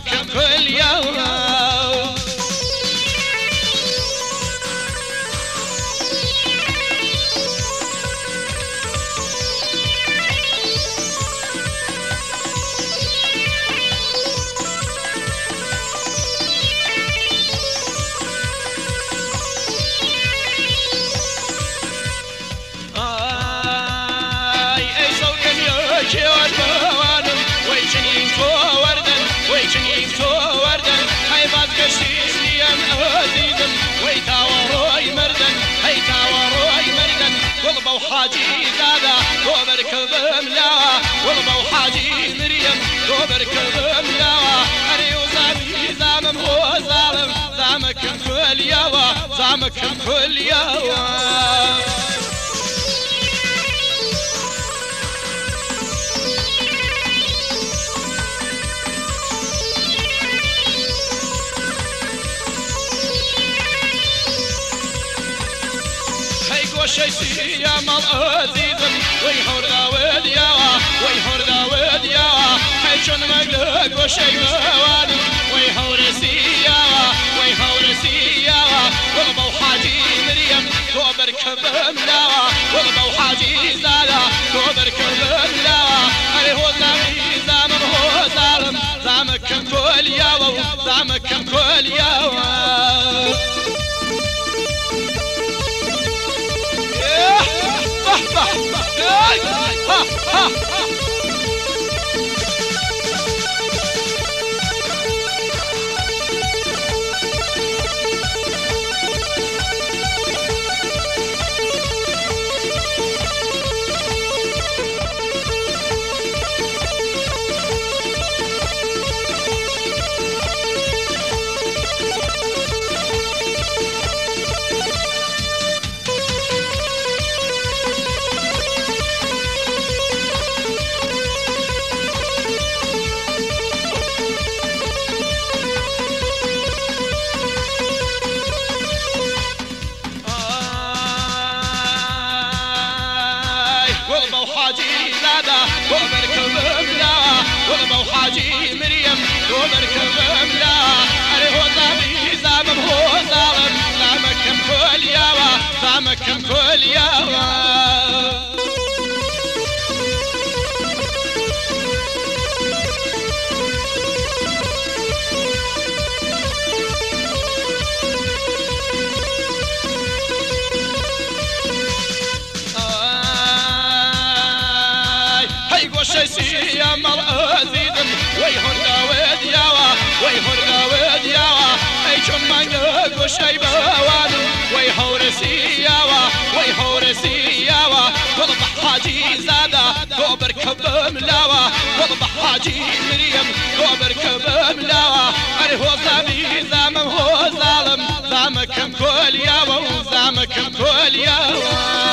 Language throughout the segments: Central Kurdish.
زعمك كل يوم. وحاجي زادا وبركب ملاوى والله وحاجي مريم وبركب ملاوى أري وزامي زامم هو ظالم زامك كل يوا زامك كل يوا. وشيسي يا مال أزيدن ويحور داود ياوا ويحور داود ياوا حيشون مقلق وشي مواد ويحور سياوا ويحور سياوا والله وحاجي مريم وبركب ملاوا والله وحاجي زادا وبركب ملاوا أري هو زامي زامم هو ظالم زامك كل ياوا زامك كل ياوا. والله وحاجي زادا وبركب ملاوى والله وحاجي مريم وبركب ملاوى أري هو زامي زامم هو ظالم زامك كل يوا زامك كل يوا. وشيسي يا مال أزيدن ويهور داود ياوا ويهور داود ياوا أيشون مانق وشي بوان ويهور سياوا ويهور سياوا والله حاجي زادا وبركب ملاوا والله حاجي مريم وبركب ملاوا أري هو زامي زامم هو ظالم زامك كل ياوا وزامك كل ياوا.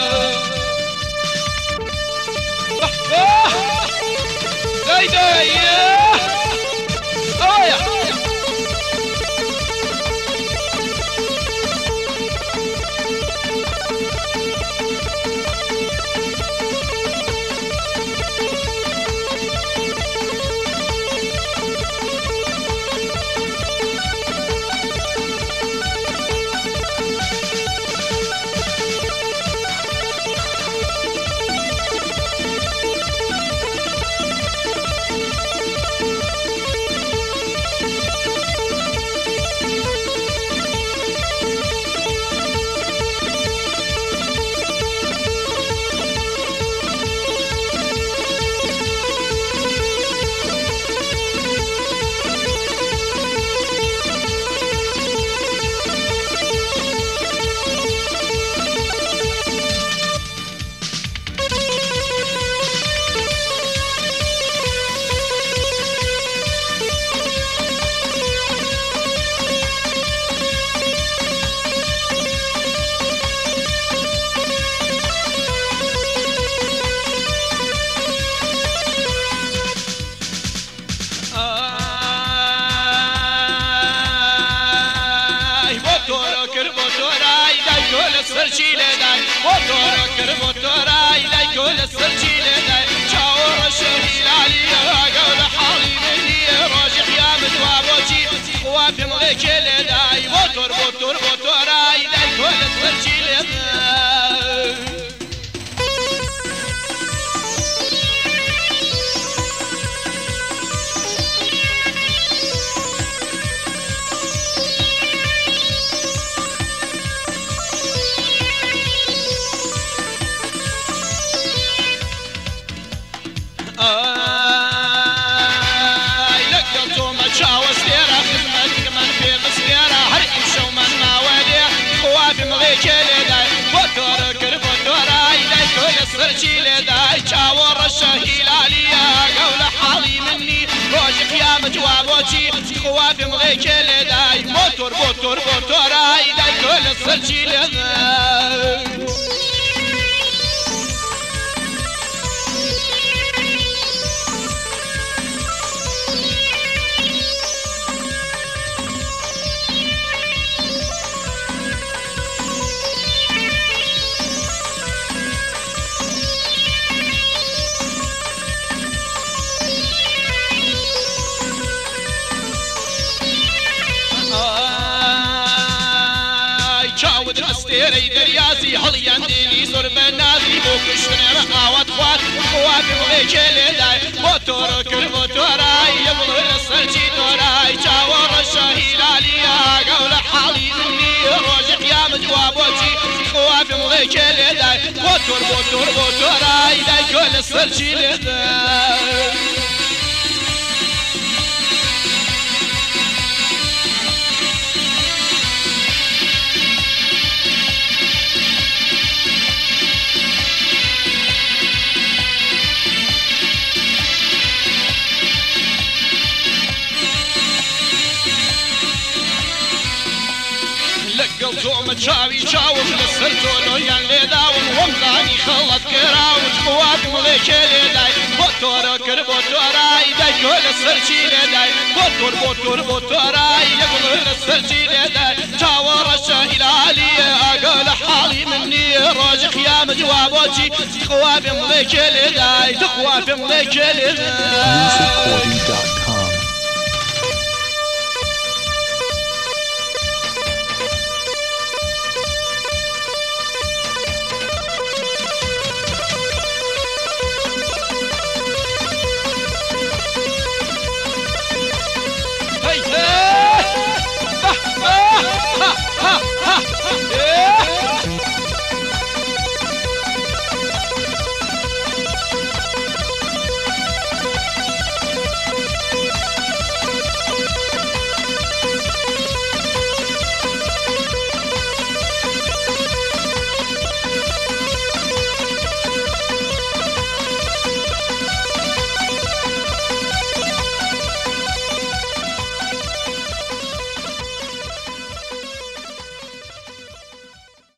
سرچیلدای موتور کر موتورای لای کل سرچیلدای چاور شهیل علی قول حالی منی راجع يا جوابوچی خواب ملیک لدای موتور موتورای دای کل سرچی لدای استێرەی دەریازی هەڵیان دێنی زۆر بەنازی بۆ کوشتنێرە ئاوات خوارد خوابی بڵێکێ لێدای بۆ تۆڕە کرد بۆ تۆرای یە بڵێ لەسەرچی تۆرای چاوەڕە شەهیلالی ئاگەو لە حاڵی منی ڕۆژی قیامەت وا بۆچی خوابی بڵێکێ لێدای بۆ تۆرای دایکۆ لەسەرچی لێدای زۆمە چاوی چاوم لەسەر تۆلۆیان لێداوم وەمزانی خەڵەت کراوت خواب مڵێکێ لێدای بۆ تۆرە کرد بۆ تۆرای دایکۆ لەسەرچی لێدای بۆ تۆرای یەگوڵ لەسەرچی لێدای چاوەڕە شەهیلالیە ئاگە لە حاڵی منی ڕۆژی قیامەت وا بۆچی خواب مڵێکێ لێدای خواب مڵێکێ لێدای